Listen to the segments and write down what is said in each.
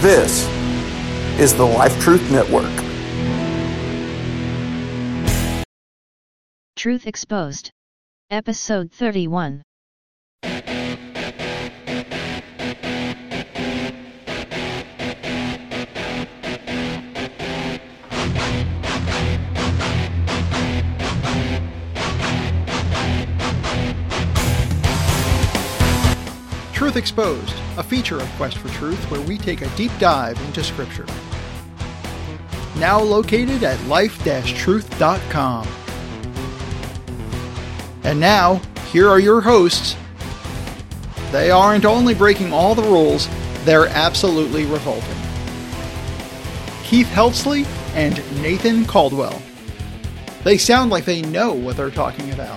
This is the Life Truth Network. Truth Exposed. Episode 31. Truth Exposed, a feature of Quest for Truth where we take a deep dive into Scripture. Now located at life-truth.com. And now, here are your hosts. They aren't only breaking all the rules, they're absolutely revolting. Keith Heltsley and Nathan Caldwell. They sound like they know what they're talking about.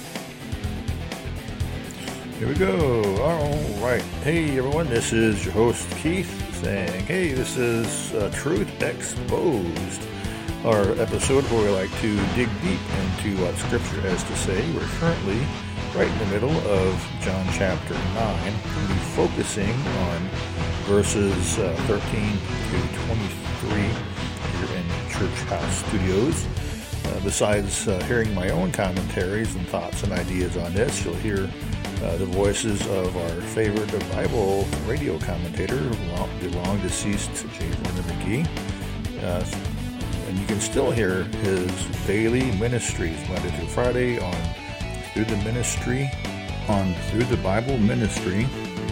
Here we go. All right. Hey, everyone. This is your host, Keith, saying, hey, this is Truth Exposed, our episode where we like to dig deep into what Scripture has to say. We're currently right in the middle of John chapter 9. We'll be focusing on verses 13 to 23 here in Church House Studios. Besides hearing my own commentaries and thoughts and ideas on this, you'll hear the voices of our favorite Bible radio commentator, the long-deceased J. Vernon McGee. And you can still hear his daily ministries, Monday through Friday, on Through the Bible Ministry.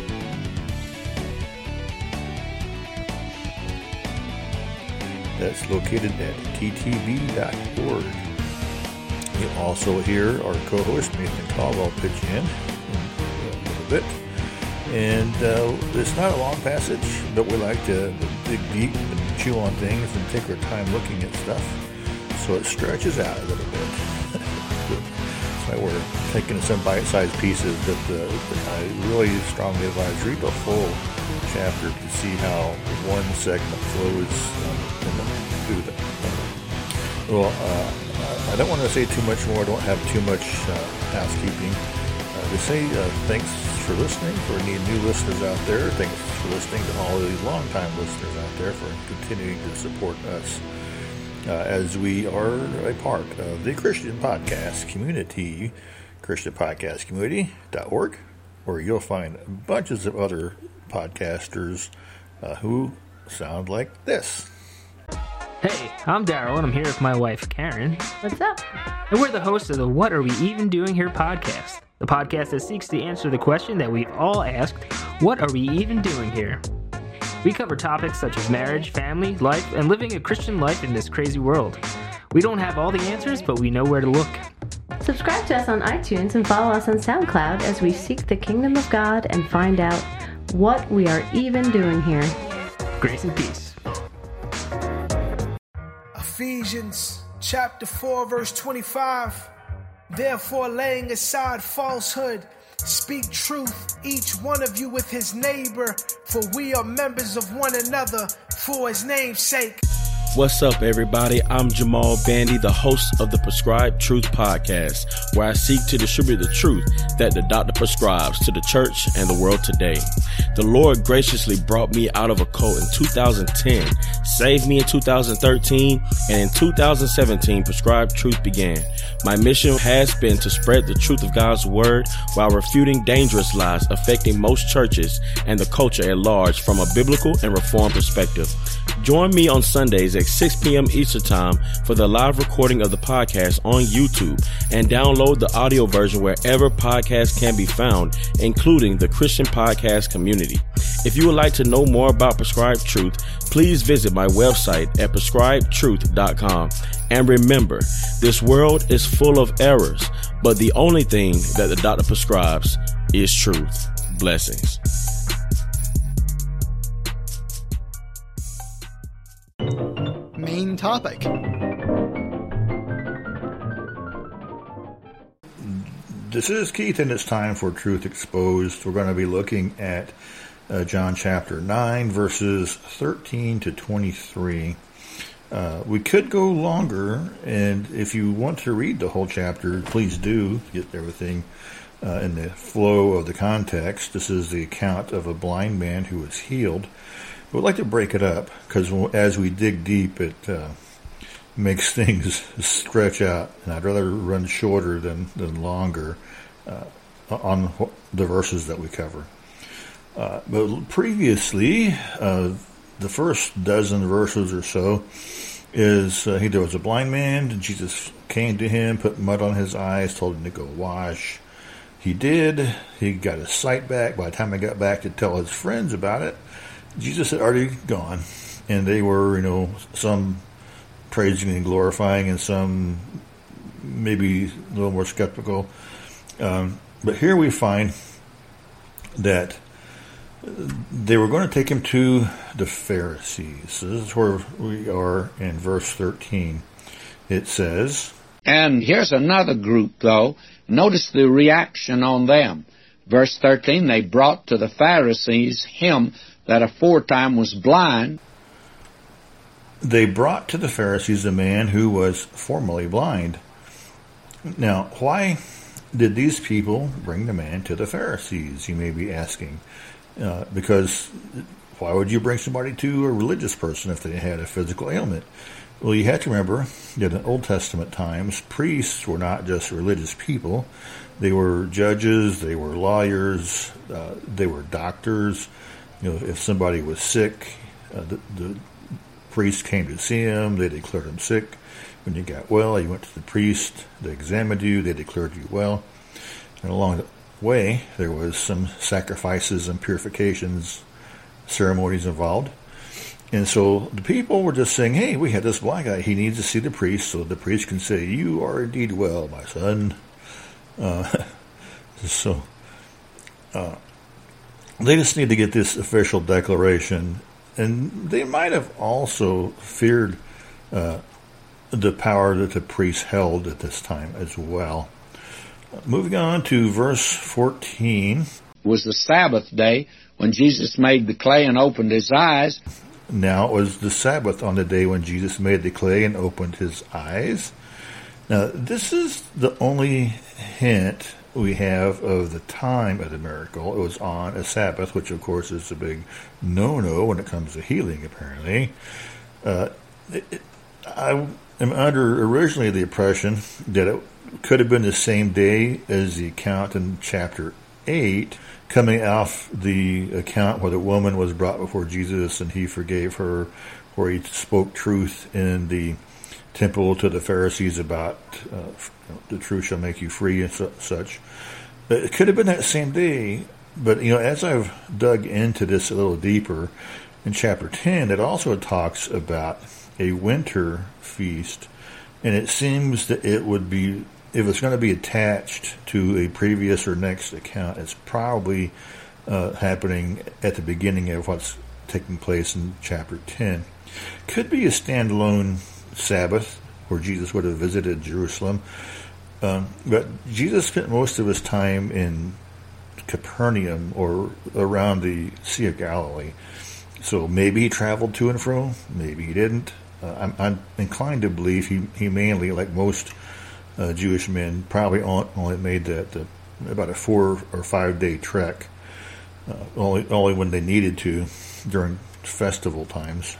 That's located at ttb.org. You'll also hear our co-host, Nathan Caldwell, pitch in a little bit. And it's not a long passage, but we like to dig deep and chew on things and take our time looking at stuff. So it stretches out a little bit. That's why we're taking some bite-sized pieces, but I really strongly advise read the full chapter to see how one segment flows through the Well, I don't want to say too much more. I don't have too much housekeeping. To say thanks for listening for any new listeners out there. Thanks for listening to all of these long-time listeners out there for continuing to support us as we are a part of the Christian Podcast Community, ChristianPodcastCommunity.org, where you'll find bunches of other podcasters who sound like this. Hey, I'm Daryl, and I'm here with my wife, Karen. What's up? And we're the hosts of the What Are We Even Doing Here podcast, the podcast that seeks to answer the question that we've all asked, what are we even doing here? We cover topics such as marriage, family, life, and living a Christian life in this crazy world. We don't have all the answers, but we know where to look. Subscribe to us on iTunes and follow us on SoundCloud as we seek the kingdom of God and find out what we are even doing here. Grace and peace. Ephesians chapter 4 verse 25. Therefore, laying aside falsehood, speak truth, each one of you with his neighbor, for we are members of one another for his name's sake. What's up, everybody? I'm Jamal Bandy, the host of the Prescribed Truth Podcast, where I seek to distribute the truth that the doctor prescribes to the church and the world today. The Lord graciously brought me out of a cult in 2010, saved me in 2013, and in 2017, Prescribed Truth began. My mission has been to spread the truth of God's Word while refuting dangerous lies affecting most churches and the culture at large from a biblical and reformed perspective. Join me on Sundays at 6 p.m. Eastern Time for the live recording of the podcast on YouTube, and download the audio version wherever podcasts can be found, including the Christian Podcast Community. If you would like to know more about Prescribed Truth, please visit my website at prescribedtruth.com. And remember, this world is full of errors, but the only thing that the doctor prescribes is truth. Blessings. Main topic. This is Keith, and it's time for Truth Exposed. We're going to be looking at John chapter 9, verses 13 to 23. We could go longer, and if you want to read the whole chapter, please do get everything in the flow of the context. This is the account of a blind man who was healed. We'd like to break it up because as we dig deep, it makes things stretch out, and I'd rather run shorter than longer on the verses that we cover. But previously, the first dozen verses or so is there was a blind man. Jesus came to him, put mud on his eyes, told him to go wash. He did. He got his sight back. By the time he got back to tell his friends about it, Jesus had already gone, and they were, some praising and glorifying, and some maybe a little more skeptical. But here we find that they were going to take him to the Pharisees. This is where we are in verse 13. It says, and here's another group, though. Notice the reaction on them. Verse 13, they brought to the Pharisees him that aforetime was blind. They brought to the Pharisees a man who was formerly blind. Now, why did these people bring the man to the Pharisees, you may be asking? Because why would you bring somebody to a religious person if they had a physical ailment? Well, you have to remember that in Old Testament times, priests were not just religious people. They were judges, they were lawyers, they were doctors. If somebody was sick, the priest came to see him, they declared him sick. When you got well, you went to the priest, they examined you, they declared you well. And along the way, there was some sacrifices and purifications, ceremonies involved. And so the people were just saying, hey, we had this blind guy, he needs to see the priest, so the priest can say, you are indeed well, my son. They just need to get this official declaration. And they might have also feared the power that the priests held at this time as well. Moving on to verse 14. It was the Sabbath day when Jesus made the clay and opened his eyes. Now it was the Sabbath on the day when Jesus made the clay and opened his eyes. Now this is the only hint we have of the time of the miracle. It was on a Sabbath, which of course is a big no-no when it comes to healing, apparently. I am under originally the impression that it could have been the same day as the account in chapter 8, coming off the account where the woman was brought before Jesus and he forgave her, where he spoke truth in the temple to the Pharisees about the truth shall make you free and such. It could have been that same day, but as I've dug into this a little deeper, in chapter 10, it also talks about a winter feast, and it seems that it would be, if it's going to be attached to a previous or next account, it's probably happening at the beginning of what's taking place in chapter 10. Could be a standalone Sabbath where Jesus would have visited Jerusalem, but Jesus spent most of his time in Capernaum or around the Sea of Galilee. So maybe he traveled to and fro, maybe he didn't. I'm inclined to believe he mainly, like most Jewish men, probably only made that about a 4 or 5 day trek, only when they needed to during festival times.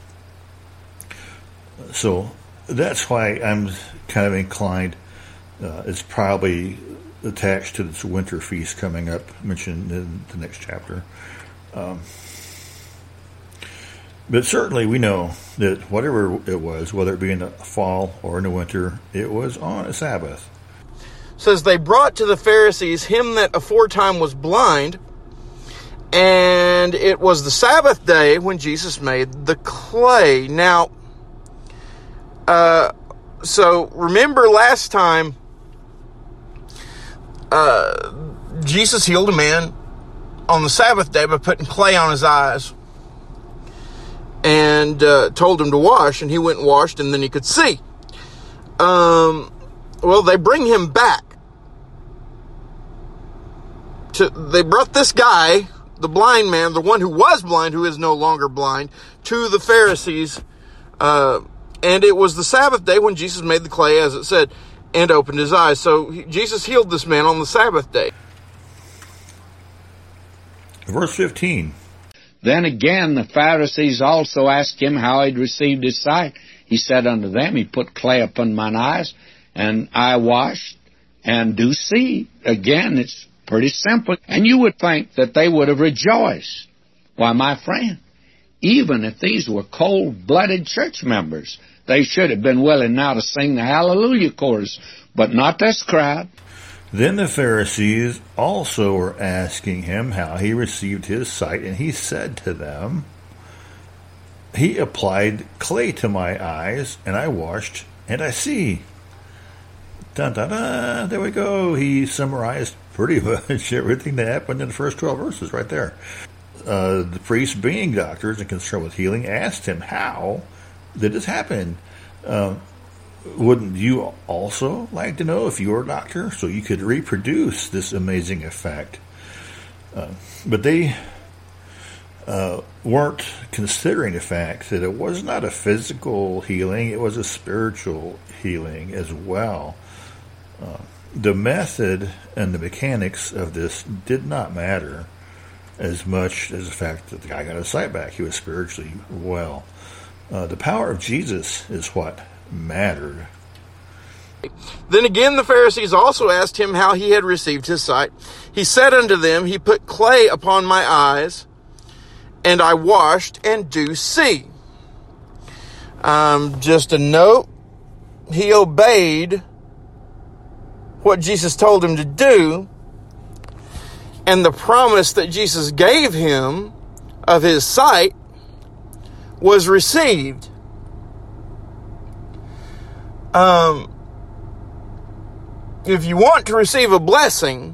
So that's why I'm kind of inclined. It's probably attached to this winter feast coming up, mentioned in the next chapter. But certainly we know that whatever it was, whether it be in the fall or in the winter, it was on a Sabbath. It says, they brought to the Pharisees him that aforetime was blind, and it was the Sabbath day when Jesus made the clay. Now, so remember last time, Jesus healed a man on the Sabbath day by putting clay on his eyes. And told him to wash, and he went and washed, and then he could see. Well, they bring him back. They brought this guy, the blind man, the one who was blind, who is no longer blind, to the Pharisees. And it was the Sabbath day when Jesus made the clay, as it said, and opened his eyes. So Jesus healed this man on the Sabbath day. Verse 15. Then again the Pharisees also asked him how he'd received his sight. He said unto them, He put clay upon mine eyes, and I washed, and do see. Again, it's pretty simple. And you would think that they would have rejoiced. Why, my friend, even if these were cold-blooded church members, they should have been willing now to sing the Hallelujah chorus, but not this crowd. Then the Pharisees also were asking him how he received his sight, and he said to them, He applied clay to my eyes, and I washed, and I see. Dun, dun, dun, there we go. He summarized pretty much everything that happened in the first 12 verses right there. The priests, being doctors and concerned with healing, asked him, how did this happen? Wouldn't you also like to know if you were a doctor so you could reproduce this amazing effect? But they weren't considering the fact that it was not a physical healing, it was a spiritual healing as well. The method and the mechanics of this did not matter as much as the fact that the guy got his sight back. He was spiritually well. The power of Jesus is what mattered. Then again the Pharisees also asked him how he had received his sight. He said unto them, He put clay upon my eyes, and I washed, and do see. Just a note, he obeyed what Jesus told him to do, and the promise that Jesus gave him of his sight was received. If you want to receive a blessing,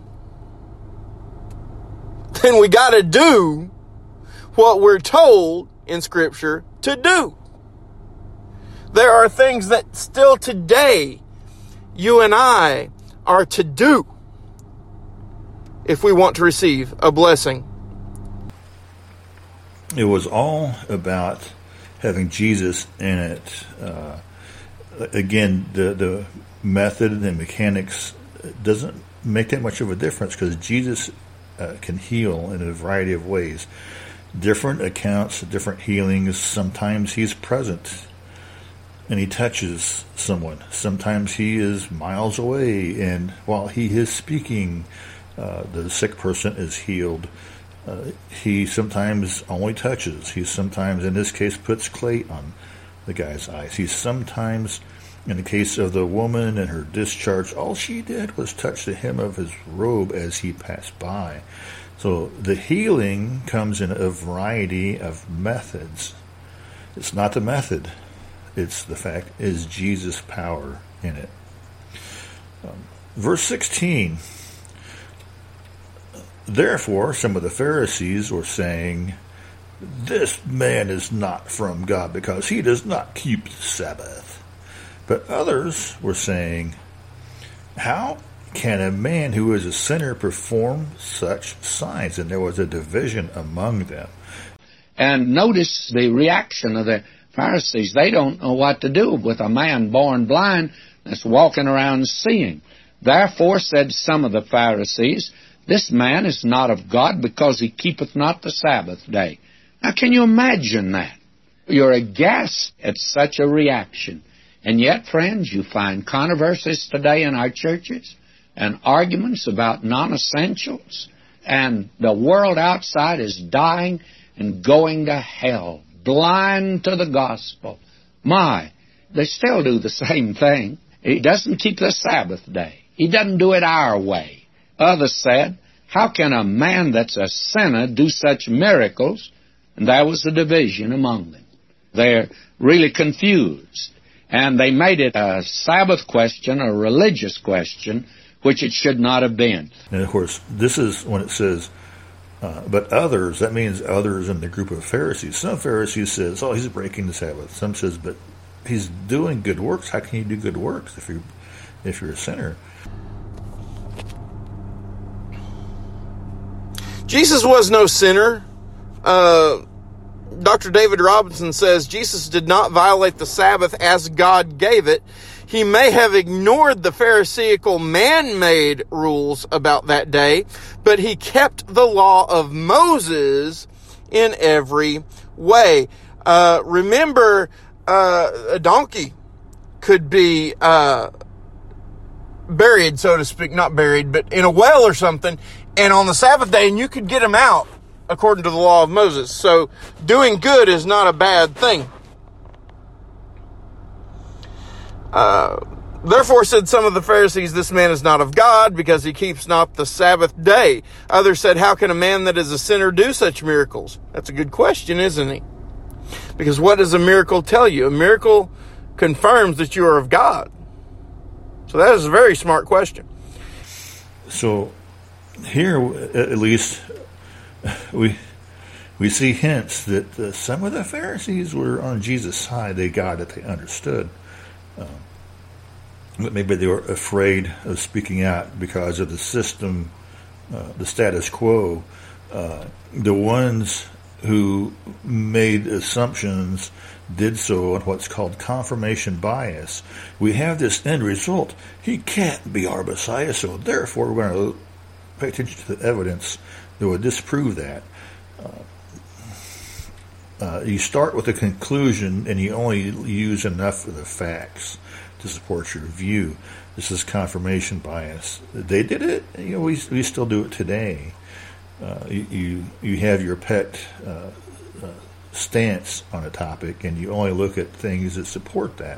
then we got to do what we're told in Scripture to do. There are things that still today you and I are to do if we want to receive a blessing. It was all about having Jesus in it. Again, the method and mechanics doesn't make that much of a difference because Jesus can heal in a variety of ways. Different accounts, different healings. Sometimes he's present and he touches someone. Sometimes he is miles away, and while he is speaking, the sick person is healed. He sometimes only touches. He sometimes, in this case, puts clay on the guy's eyes. He sometimes, in the case of the woman and her discharge, all she did was touch the hem of his robe as he passed by. So the healing comes in a variety of methods. It's not the method. It's the fact, is Jesus' power in it? Verse 16. Therefore, some of the Pharisees were saying, This man is not from God because he does not keep the Sabbath. But others were saying, How can a man who is a sinner perform such signs? And there was a division among them. And notice the reaction of the Pharisees. They don't know what to do with a man born blind that's walking around seeing. Therefore said some of the Pharisees, This man is not of God because he keepeth not the Sabbath day. Now can you imagine that? You're aghast at such a reaction. And yet, friends, you find controversies today in our churches and arguments about non-essentials. And the world outside is dying and going to hell, blind to the gospel. They still do the same thing. He doesn't keep the Sabbath day. He doesn't do it our way. Others said, How can a man that's a sinner do such miracles? And there was a division among them. They're really confused. And they made it a Sabbath question, a religious question, which it should not have been. And of course, this is when it says, but others, that means others in the group of Pharisees. Some Pharisees says, he's breaking the Sabbath. Some says, but he's doing good works. How can you do good works if you're a sinner? Jesus was no sinner. Dr. David Robinson says Jesus did not violate the Sabbath as God gave it. He may have ignored the Pharisaical man-made rules about that day, but he kept the law of Moses in every way. Remember, a donkey could be buried, so to speak, not buried, but in a well or something, and on the Sabbath day, and you could get him out according to the law of Moses. So doing good is not a bad thing. Therefore said some of the Pharisees, this man is not of God, because he keeps not the Sabbath day. Others said, how can a man that is a sinner do such miracles? That's a good question, isn't he? Because what does a miracle tell you? A miracle confirms that you are of God. So that is a very smart question. So here, at least, we see hints that some of the Pharisees were on Jesus' side. They got it. They understood. But maybe they were afraid of speaking out because of the system, the status quo. The ones who made assumptions did so on what's called confirmation bias. We have this end result. He can't be our Messiah, so therefore we're going to pay attention to the evidence that would disprove that. You start with a conclusion and you only use enough of the facts to support your view. This is confirmation bias. They did it. We still do it today. You have your pet stance on a topic, and you only look at things that support that.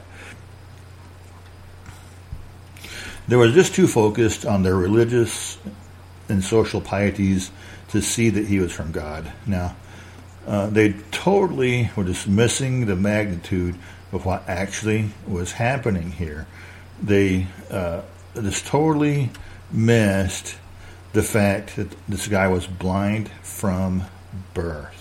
They were just too focused on their religious and social pieties to see that he was from God. Now, they totally were dismissing the magnitude of what actually was happening here. They just totally missed the fact that this guy was blind from birth.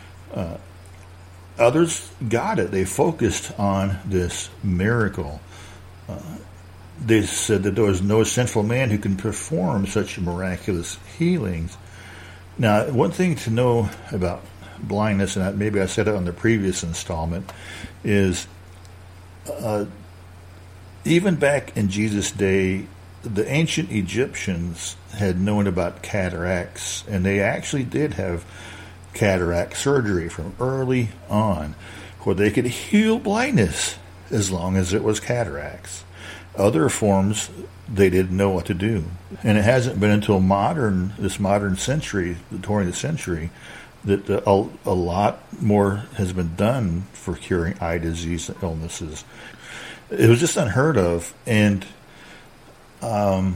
Others got it. They focused on this miracle. They said that there was no sinful man who can perform such miraculous healings. Now, one thing to know about blindness, and maybe I said it on the previous installment, is even back in Jesus' day, the ancient Egyptians had known about cataracts, and they actually did have cataract surgery from early on, where they could heal blindness as long as it was cataracts. Other forms, they didn't know what to do. And it hasn't been until this modern century, the 20th century, that a lot more has been done for curing eye disease and illnesses. It was just unheard of, and to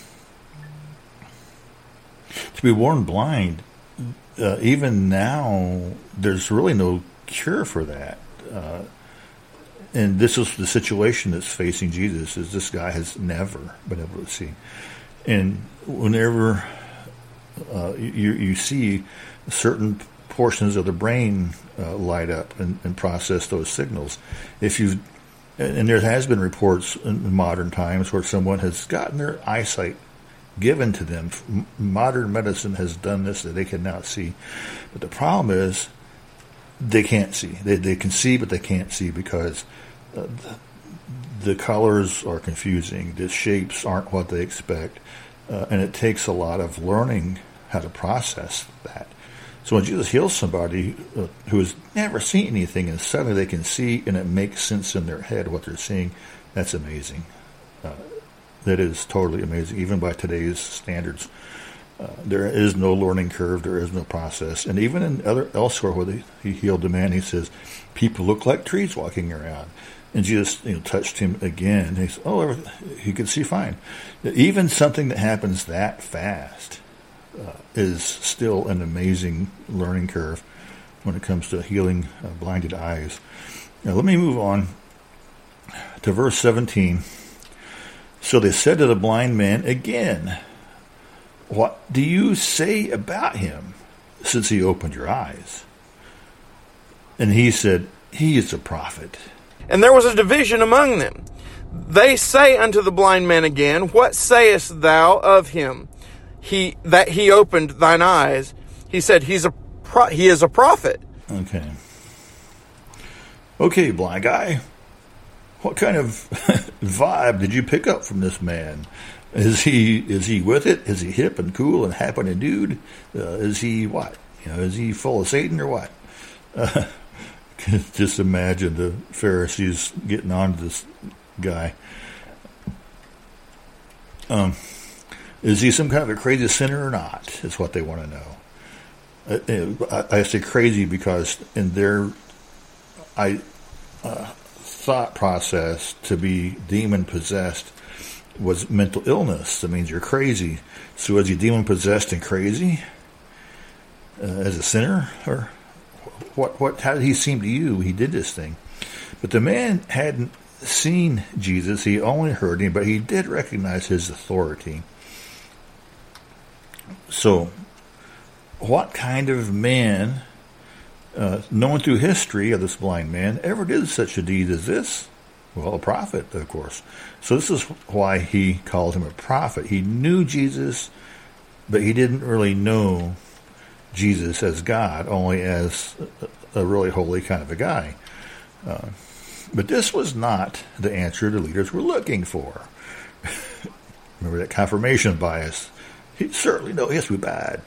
be born blind, even now, there's really no cure for that. And this is the situation that's facing Jesus, is this guy has never been able to see. And whenever you see certain portions of the brain light up and process those signals, and there has been reports in modern times where someone has gotten their eyesight given to them. Modern medicine has done this, that they can now see. But the problem is they can't see. They can see, but they can't see because the colors are confusing. The shapes aren't what they expect. And it takes a lot of learning how to process that. So when Jesus heals somebody who has never seen anything, and suddenly they can see and it makes sense in their head what they're seeing, that's amazing. That is totally amazing, even by today's standards. There is no learning curve. There is no process. And even in elsewhere where he healed the man, he says, people look like trees walking around. And Jesus touched him again. He said, he could see fine. Even something that happens that fast is still an amazing learning curve when it comes to healing blinded eyes. Now let me move on to verse 17. So they said to the blind man again, what do you say about him since he opened your eyes? And he said, he is a prophet. And there was a division among them. They say unto the blind man again, what sayest thou of him? That he opened thine eyes. He said, he is a prophet. Okay, blind guy. What kind of vibe did you pick up from this man? Is he with it? Is he hip and cool and happening dude? Is he what? Is he full of Satan or what? Just imagine the Pharisees getting on to this guy. Is he some kind of a crazy sinner or not? Is what they want to know. I say crazy because in their thought process, to be demon possessed was mental illness. That means you're crazy. So is he demon possessed and crazy as a sinner, or what? How did he seem to you? He did this thing, but the man hadn't seen Jesus. He only heard him, but he did recognize his authority. So, what kind of man, known through history of this blind man, ever did such a deed as this? Well, a prophet, of course. So this is why he called him a prophet. He knew Jesus, but he didn't really know Jesus as God, only as a really holy kind of a guy. But this was not the answer the leaders were looking for. Remember that confirmation bias. He certainly knows. Yes, we bad.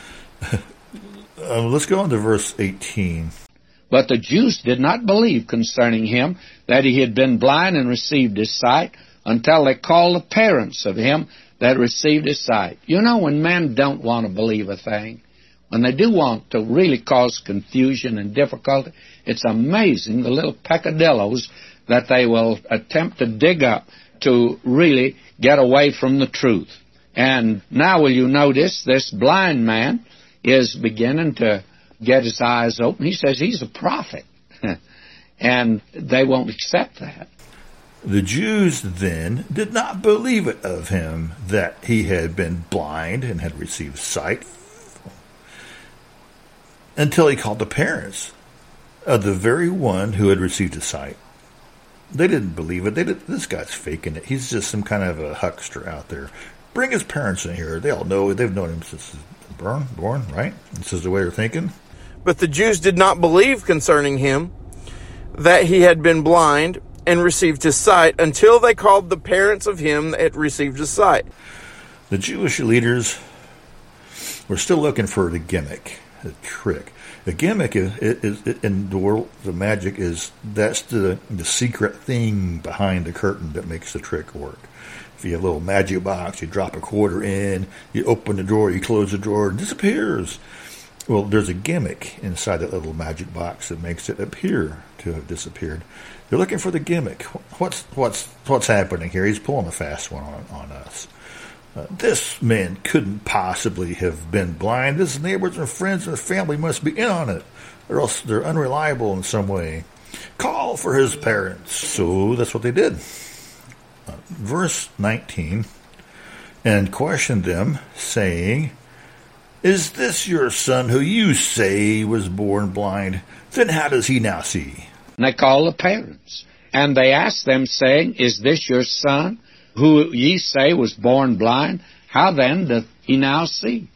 Let's go on to verse 18. But the Jews did not believe concerning him that he had been blind and received his sight until they called the parents of him that received his sight. When men don't want to believe a thing, when they do want to really cause confusion and difficulty, it's amazing the little peccadillos that they will attempt to dig up to really get away from the truth. And now will you notice this blind man is beginning to get his eyes open. He says he's a prophet. And they won't accept that. The Jews then did not believe it of him that he had been blind and had received sight until he called the parents of the very one who had received his sight. They didn't believe it. This guy's faking it. He's just some kind of a huckster out there. Bring his parents in here. They all know. They've known him since he was born, right? This is the way they're thinking. But the Jews did not believe concerning him that he had been blind and received his sight until they called the parents of him that had received his sight. The Jewish leaders were still looking for the gimmick, the trick. The gimmick is in the world, the magic that's the secret thing behind the curtain that makes the trick work. If you have a little magic box, you drop a quarter in, you open the drawer, you close the drawer, it disappears. Well, there's a gimmick inside that little magic box that makes it appear to have disappeared. They're looking for the gimmick. What's happening here? He's pulling a fast one on us. This man couldn't possibly have been blind. His neighbors and friends and family must be in on it, or else they're unreliable in some way. Call for his parents. So that's what they did. Verse 19, and questioned them, saying, Is this your son who you say was born blind? Then how does he now see? And they called the parents, and they asked them, saying, Is this your son who ye say was born blind? How then doth he now see?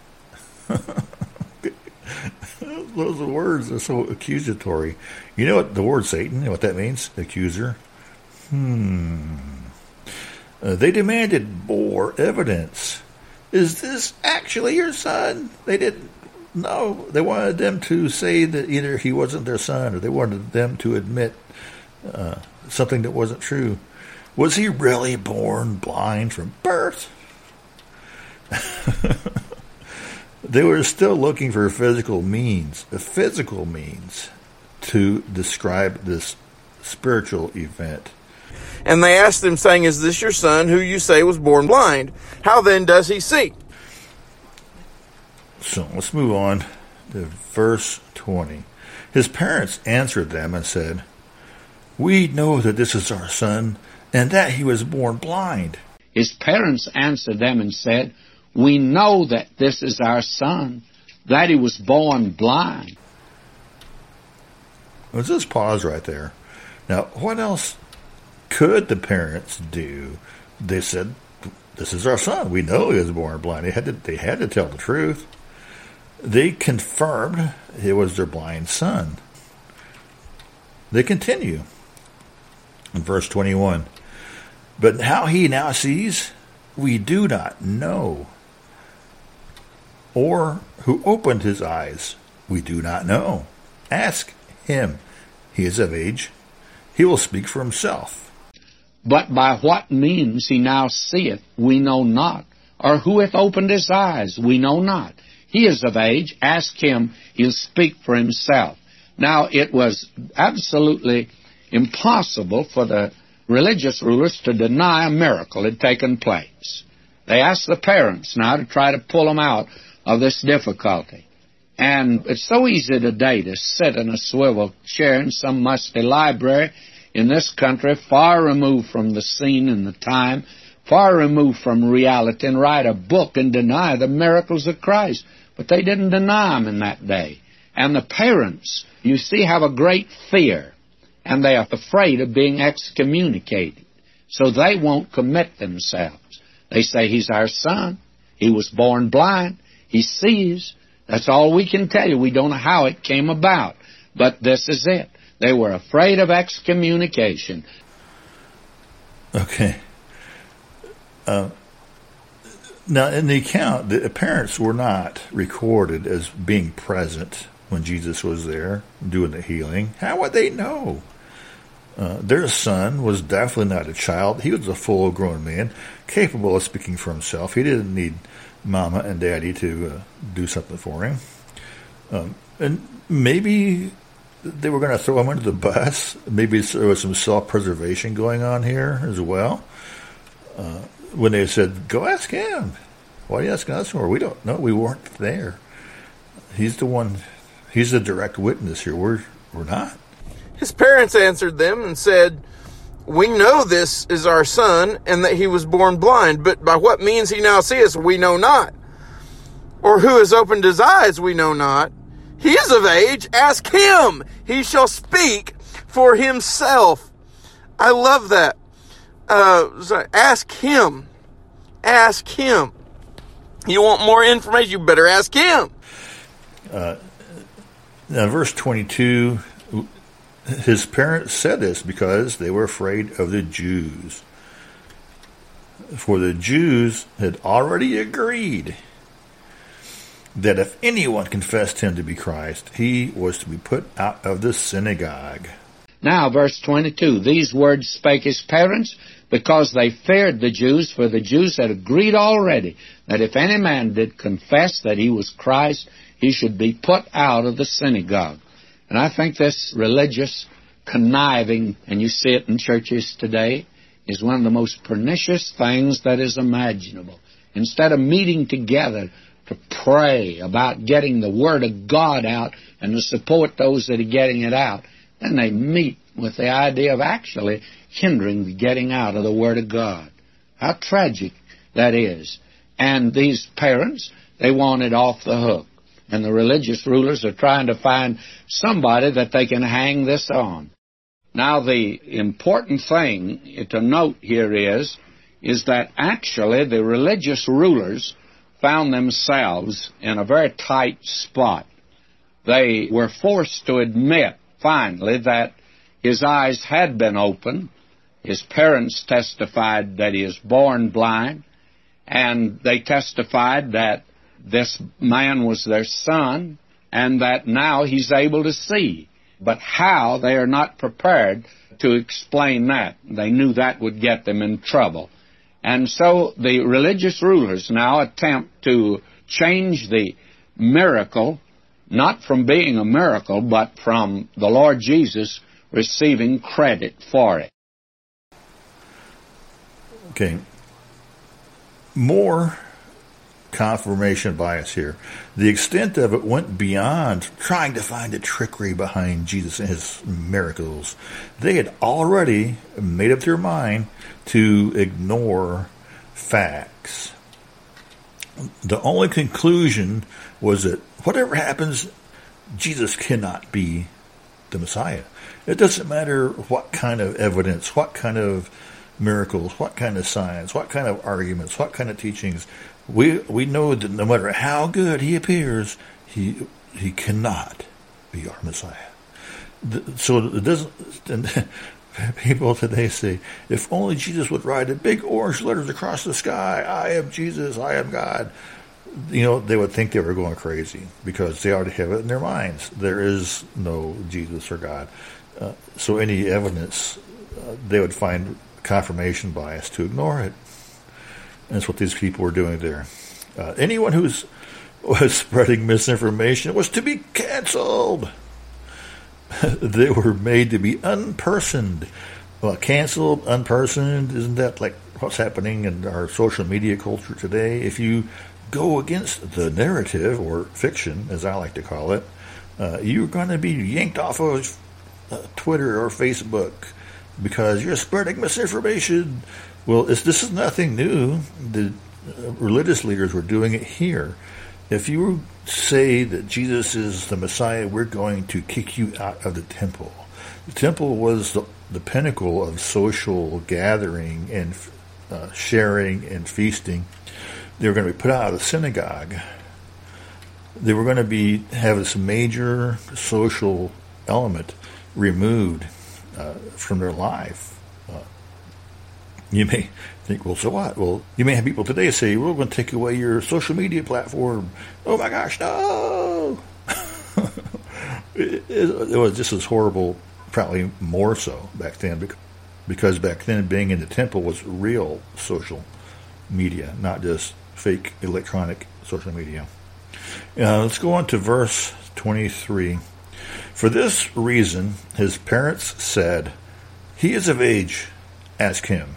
Those words are so accusatory. You know what the word Satan, you know what that means? Accuser. They demanded more evidence. Is this actually your son? They didn't know. They wanted them to say that either he wasn't their son, or they wanted them to admit something that wasn't true. Was he really born blind from birth? They were still looking for physical means to describe this spiritual event. And they asked him, saying, Is this your son who you say was born blind? How then does he see? So let's move on to verse 20. His parents answered them and said, We know that this is our son, and that he was born blind. His parents answered them and said, We know that this is our son, that he was born blind. Let's just pause right there. Now, what else could the parents do? They said, This is our son. We know he was born blind. They had to tell the truth. They confirmed it was their blind son. They continue in verse 21. But how he now sees, we do not know. or who opened his eyes, we do not know. Ask him. He is of age. He will speak for himself. But by what means he now seeth, we know not. Or who hath opened his eyes, we know not. He is of age. Ask him. He'll speak for himself. Now, it was absolutely impossible for the religious rulers to deny a miracle had taken place. They asked the parents now to try to pull them out of this difficulty. And it's so easy today to sit in a swivel chair in some musty library in this country, far removed from the scene and the time, far removed from reality, and write a book and deny the miracles of Christ. But they didn't deny them in that day. And the parents, you see, have a great fear, and they are afraid of being excommunicated. So they won't commit themselves. They say, he's our son. He was born blind. He sees. That's all we can tell you. We don't know how it came about. But this is it. They were afraid of excommunication. Okay. Now, in the account, the parents were not recorded as being present when Jesus was there doing the healing. How would they know? Their son was definitely not a child. He was a full-grown man, capable of speaking for himself. He didn't need Mama and Daddy to do something for him. And maybe they were going to throw him under the bus. Maybe there was some self-preservation going on here as well. When they said, go ask him. Why are you asking us for? We don't know. We weren't there. He's the one. He's the direct witness here. We're not. His parents answered them and said, we know this is our son and that he was born blind, but by what means he now seeth, we know not. Or who has opened his eyes, we know not. He is of age. Ask him. He shall speak for himself. I love that. Ask him. Ask him. You want more information? You better ask him. Now, verse 22, his parents said this because they were afraid of the Jews. For the Jews had already agreed that if anyone confessed him to be Christ, he was to be put out of the synagogue. Now, verse 22, these words spake his parents because they feared the Jews, for the Jews had agreed already that if any man did confess that he was Christ, he should be put out of the synagogue. And I think this religious conniving, and you see it in churches today, is one of the most pernicious things that is imaginable. Instead of meeting together to pray about getting the Word of God out and to support those that are getting it out, then they meet with the idea of actually hindering the getting out of the Word of God. How tragic that is. And these parents, they want it off the hook. And the religious rulers are trying to find somebody that they can hang this on. Now, the important thing to note here is that actually the religious rulers found themselves in a very tight spot. They were forced to admit, finally, that his eyes had been opened. His parents testified that he is born blind, and they testified that this man was their son, and that now he's able to see. But how, they are not prepared to explain that. They knew that would get them in trouble. And so the religious rulers now attempt to change the miracle, not from being a miracle, but from the Lord Jesus receiving credit for it. Okay. More confirmation bias here. The extent of it went beyond trying to find the trickery behind Jesus and his miracles. They had already made up their mind to ignore facts. The only conclusion was that whatever happens, Jesus cannot be the Messiah. It doesn't matter what kind of evidence, what kind of miracles, what kind of science, what kind of arguments, what kind of teachings. We know that no matter how good he appears, he cannot be our Messiah. So it doesn't. And people today say, if only Jesus would write in big orange letters across the sky, I am Jesus, I am God. they would think they were going crazy because they already have it in their minds. There is no Jesus or God. So any evidence, they would find confirmation bias to ignore it. And that's what these people were doing there. Anyone who was spreading misinformation was to be canceled. They were made to be unpersoned. Well, canceled, unpersoned, isn't that like what's happening in our social media culture today? If you go against the narrative, or fiction, as I like to call it, you're going to be yanked off of Twitter or Facebook because you're spreading misinformation. Well, this is nothing new. The religious leaders were doing it here. If you say that Jesus is the Messiah, we're going to kick you out of the temple. The temple was the pinnacle of social gathering and sharing and feasting. They were going to be put out of the synagogue. They were going to have this major social element removed from their life. You may think, well, so what? Well, you may have people today say, we're going to take away your social media platform. Oh my gosh, no! It was just as horrible, probably more so back then, because back then being in the temple was real social media, not just fake electronic social media. Let's go on to verse 23. For this reason, his parents said, he is of age, ask him.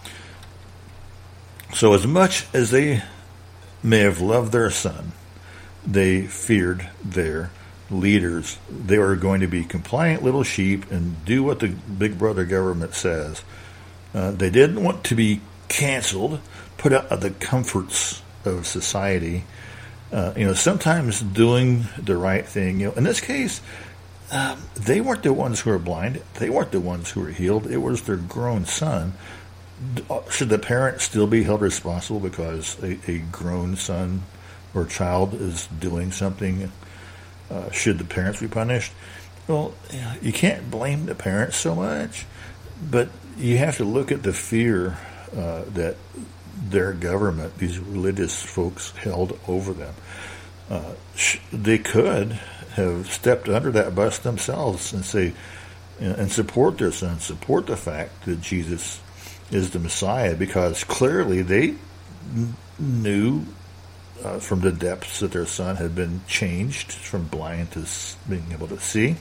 So as much as they may have loved their son, they feared their leaders. They were going to be compliant little sheep and do what the big brother government says. They didn't want to be canceled, put out of the comforts of society. Sometimes doing the right thing. In this case, they weren't the ones who were blind. They weren't the ones who were healed. It was their grown son. Should the parent still be held responsible because a grown son or child is doing something? Should the parents be punished? Well, you can't blame the parents so much, but you have to look at the fear that their government, these religious folks, held over them. They could have stepped under that bus themselves and say, and support their son, support the fact that Jesus is the Messiah, because clearly they knew from the depths that their son had been changed from blind to being able to see.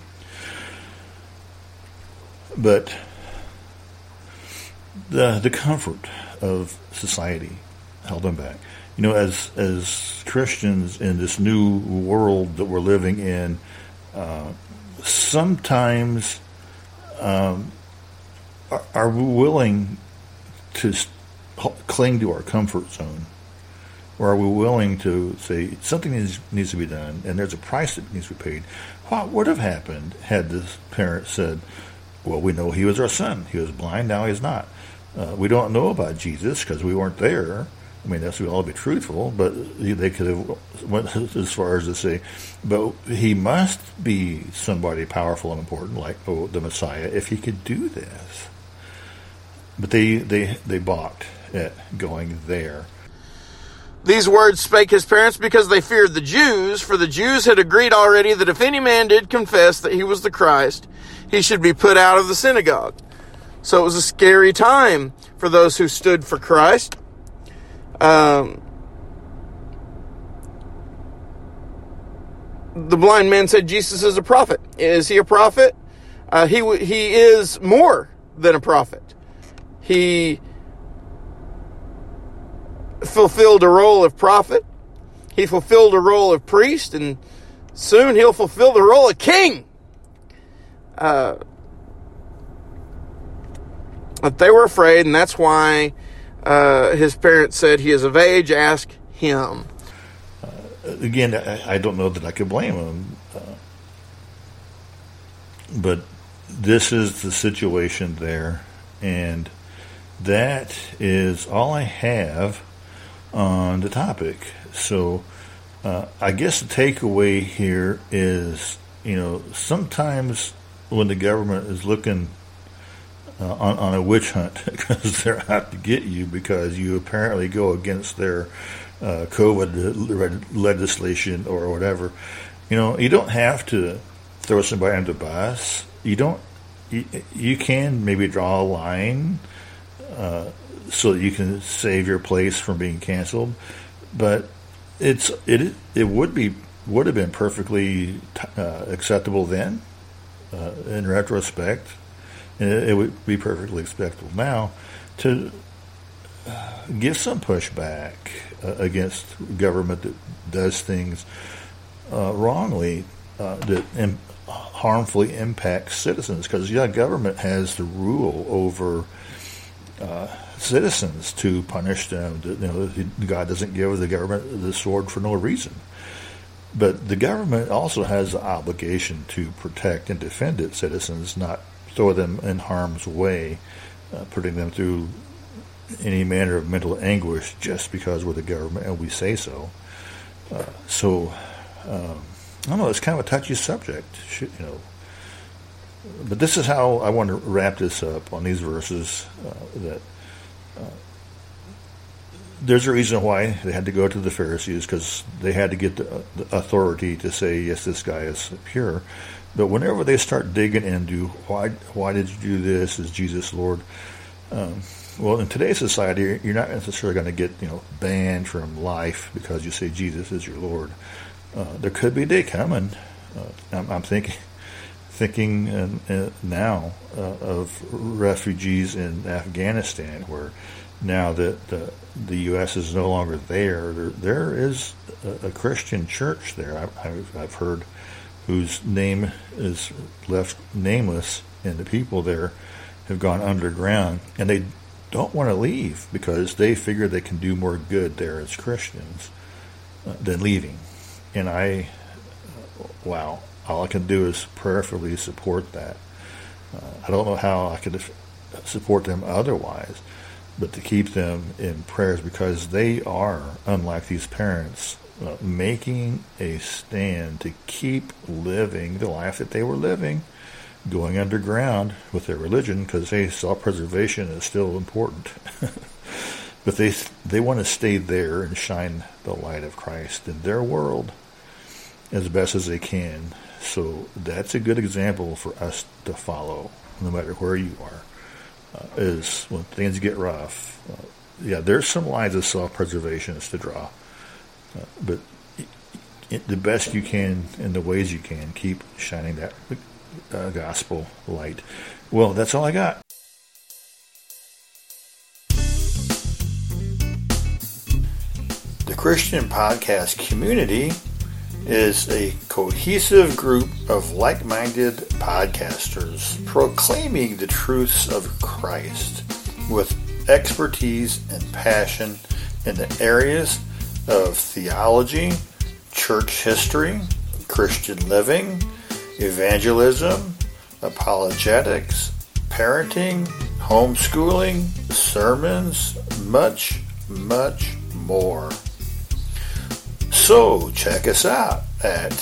But the comfort of society held them back. As Christians in this new world that we're living in, sometimes are we willing to cling to our comfort zone? Or are we willing to say something needs to be done and there's a price that needs to be paid? What would have happened had this parent said, well, we know he was our son. He was blind, now he's not. We don't know about Jesus because we weren't there. I mean, that's, we'll all be truthful, but they could have went as far as to say, but he must be somebody powerful and important, like the Messiah, if he could do this. But they balked at going there. These words spake his parents because they feared the Jews, for the Jews had agreed already that if any man did confess that he was the Christ, he should be put out of the synagogue. So it was a scary time for those who stood for Christ. The blind man said Jesus is a prophet. Is he a prophet? He is more than a prophet. He fulfilled a role of prophet. He fulfilled a role of priest, and soon he'll fulfill the role of king. But they were afraid, and that's why his parents said, he is of age, ask him. Again, I don't know that I could blame him. But this is the situation there, and that is all I have on the topic. So I guess the takeaway here is, sometimes when the government is looking on a witch hunt because they're out to get you because you apparently go against their COVID legislation or whatever. You don't have to throw somebody under the bus. You can maybe draw a line so that you can save your place from being canceled, but it would have been perfectly acceptable then, in retrospect, and it would be perfectly acceptable now to give some pushback against government that does things wrongly, that harmfully impacts citizens. Because government has the rule over citizens to punish them. God doesn't give the government the sword for no reason. But the government also has the obligation to protect and defend its citizens, not throw them in harm's way, putting them through any manner of mental anguish just because we're the government and we say so. I don't know, it's kind of a touchy subject, But this is how I want to wrap this up on these verses, that there's a reason why they had to go to the Pharisees, because they had to get the authority to say, yes, this guy is pure. But whenever they start digging into why did you do this? Is Jesus Lord? Well, in today's society, you're not necessarily going to get banned from life because you say Jesus is your Lord. There could be a day coming. I'm thinking now of refugees in Afghanistan, where now that the U.S. is no longer there is a Christian church there. I've heard, whose name is left nameless, and the people there have gone underground, and they don't want to leave because they figure they can do more good there as Christians than leaving. And all I can do is prayerfully support that. I don't know how I could support them otherwise, but to keep them in prayers, because they are, unlike these parents, making a stand to keep living the life that they were living, going underground with their religion, because self-preservation is still important. But they want to stay there and shine the light of Christ in their world as best as they can. So that's a good example for us to follow, no matter where you are. Is when things get rough, there's some lines of self-preservation to draw, but the best you can, in the ways you can, keep shining that gospel light. Well, that's all I got. The Christian Podcast Community is a cohesive group of like-minded podcasters proclaiming the truths of Christ with expertise and passion in the areas of theology, church history, Christian living, evangelism, apologetics, parenting, homeschooling, sermons, much, much more. So check us out at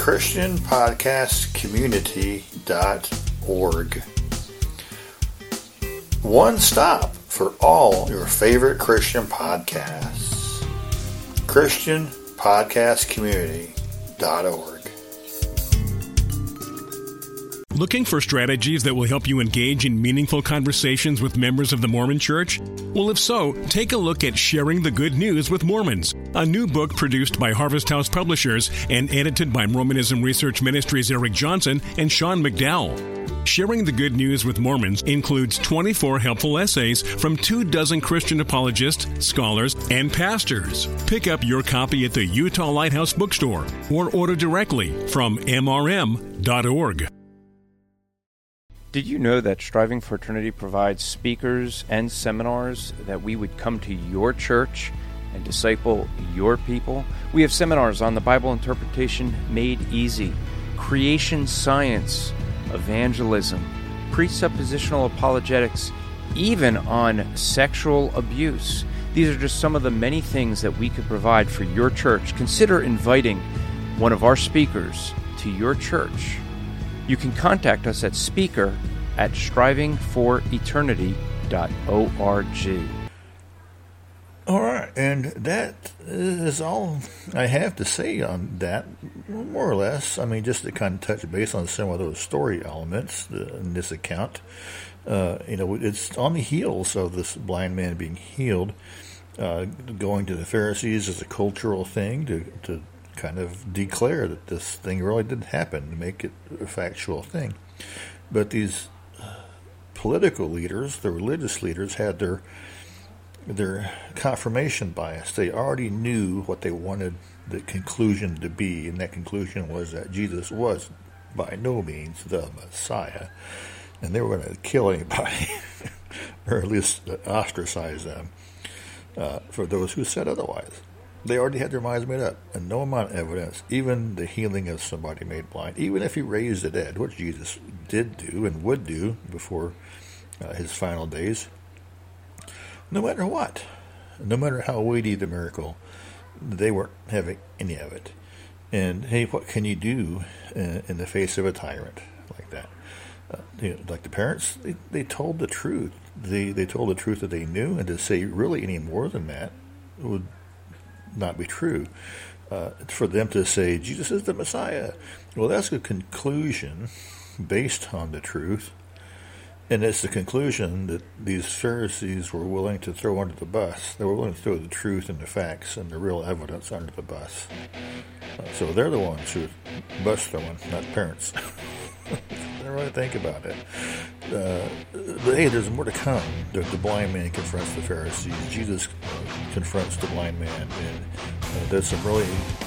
ChristianPodcastCommunity.org. One stop for all your favorite Christian podcasts. ChristianPodcastCommunity.org. Looking for strategies that will help you engage in meaningful conversations with members of the Mormon Church? Well, if so, take a look at Sharing the Good News with Mormons, a new book produced by Harvest House Publishers and edited by Mormonism Research Ministries' Eric Johnson and Sean McDowell. Sharing the Good News with Mormons includes 24 helpful essays from 24 Christian apologists, scholars, and pastors. Pick up your copy at the Utah Lighthouse Bookstore or order directly from mrm.org. Did you know that Striving for Eternity provides speakers and seminars that we would come to your church and disciple your people? We have seminars on the Bible interpretation made easy, creation science, evangelism, presuppositional apologetics, even on sexual abuse. These are just some of the many things that we could provide for your church. Consider inviting one of our speakers to your church. You can contact us at speaker@strivingforeternity.org. All right, and that is all I have to say on that, more or less. I mean, just to kind of touch base on some of those story elements in this account. It's on the heels of this blind man being healed. Going to the Pharisees is a cultural thing to kind of declare that this thing really did happen, to make it a factual thing. But these political leaders, the religious leaders, had their confirmation bias. They already knew what they wanted the conclusion to be, and that conclusion was that Jesus was by no means the Messiah, and they were going to kill anybody, or at least ostracize them for those who said otherwise. They already had their minds made up, and no amount of evidence, even the healing of somebody made blind, even if he raised the dead, which Jesus did do and would do before his final days, no matter what, no matter how weighty the miracle, they weren't having any of it. And hey, what can you do in the face of a tyrant like that? Like the parents, they told the truth. They told the truth that they knew, and to say really any more than that would not be true. For them to say Jesus is the Messiah, well, that's a conclusion based on the truth. And it's the conclusion that these Pharisees were willing to throw under the bus. They were willing to throw the truth and the facts and the real evidence under the bus. So they're the ones who are bus throwing, not parents. They don't really think about it. But hey, there's more to come. The blind man confronts the Pharisees. Jesus confronts the blind man. And there's some really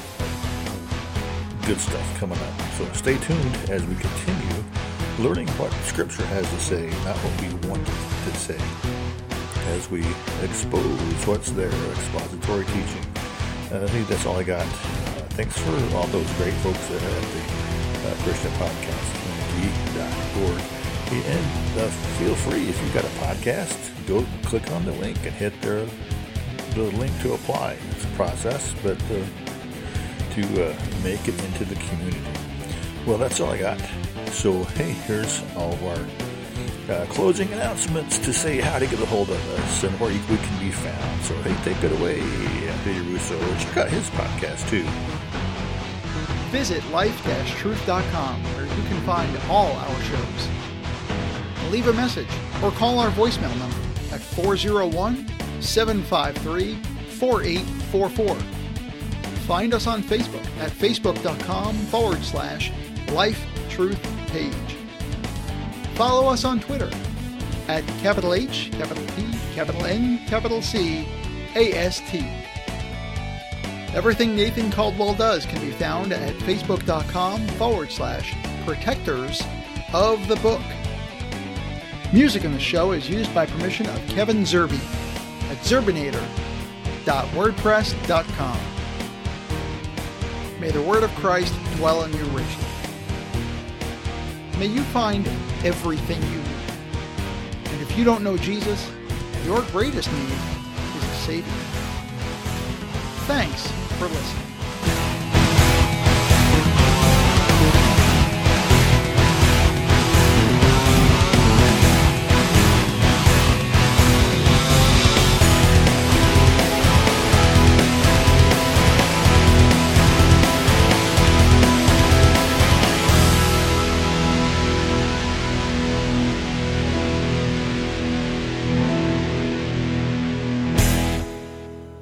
good stuff coming up. So stay tuned as we continue learning what Scripture has to say, not what we want it to say, as we expose what's there, expository teaching. I think that's all I got. Thanks for all those great folks at the Christian Podcast Community.org. And feel free, if you've got a podcast, go click on the link and hit the link to apply. It's a process, but to make it into the community. Well, that's all I got. So, hey, here's all of our closing announcements to say how to get a hold of us and where we can be found. So, hey, take it away, Anthony Russo. Check out his podcast, too. Visit life-truth.com, where you can find all our shows. Leave a message or call our voicemail number at 401-753-4844. Find us on Facebook at facebook.com/LifeTruthPage. Follow us on Twitter at H, P, N, C, AST. Everything Nathan Caldwell does can be found at facebook.com/protectors of the book. Music in the show is used by permission of Kevin Zerby at zerbinator.wordpress.com. May the word of Christ dwell in you richly. May you find everything you need. And if you don't know Jesus, your greatest need is a Savior. Thanks for listening.